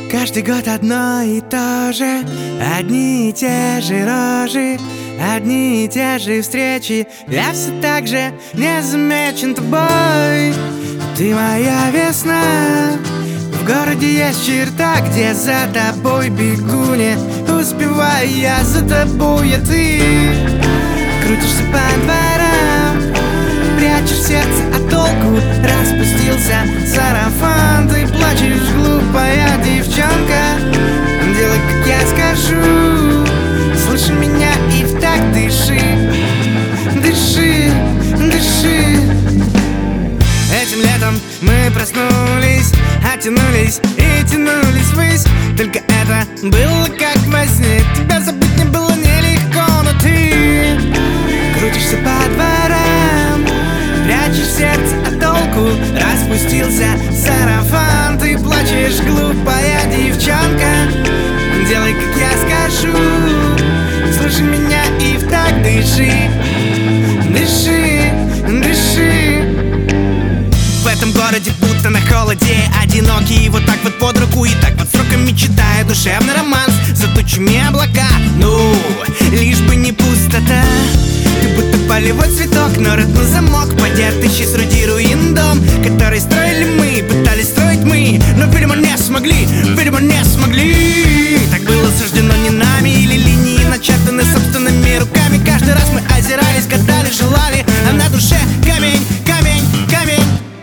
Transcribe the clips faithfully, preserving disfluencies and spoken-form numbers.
Каждый год одно и то же, одни и те же рожи, одни и те же встречи. Я все так же не замечен тобой. Ты моя весна. В городе есть черта, где за тобой бегу, не успеваю я за тобой, а ты крутишься по дворам, прячешь сердце от толку, распустился сарафан. Ты плачешь, глупая девчонка, делай, как я скажу. Слыши меня и в такт дыши, дыши, дыши. Этим летом мы проснулись, оттянулись и тянулись ввысь. Только это было как во сне, тебя забыть не было нелегко. Но ты крутишься по дворам, прячешь сердце от толку, распустился сарафан. Ты плачешь, глупая девчонка, делай, как я скажу. Слушай меня и в такт дыши, дыши, дыши. В этом городе будто на холоде, одинокий вот так вот под руку, и так вот сроками читая душевный романс за тучами облака. Ну, лишь бы не пустота. Ты будто полевой цветок, но рот на замок, подертый среди руин дом, который строили мы, пытались строить мы, но, видимо, не смогли, видимо, не смогли. Так было суждено не нами, или линии начертаны собственными руками. Каждый раз мы озирались, гадали, желали, а на душе камень, камень, камень.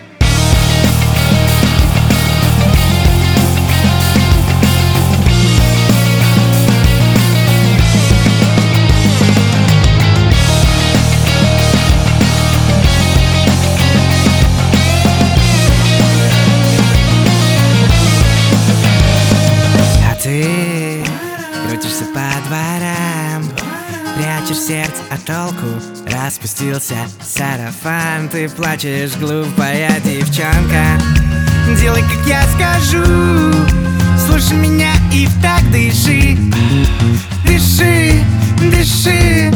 Ты крутишься по дворам, прячешь сердце от толку, распустился сарафан. Ты плачешь, глупая девчонка, делай, как я скажу. Слушай меня и в такт дыши, дыши, дыши.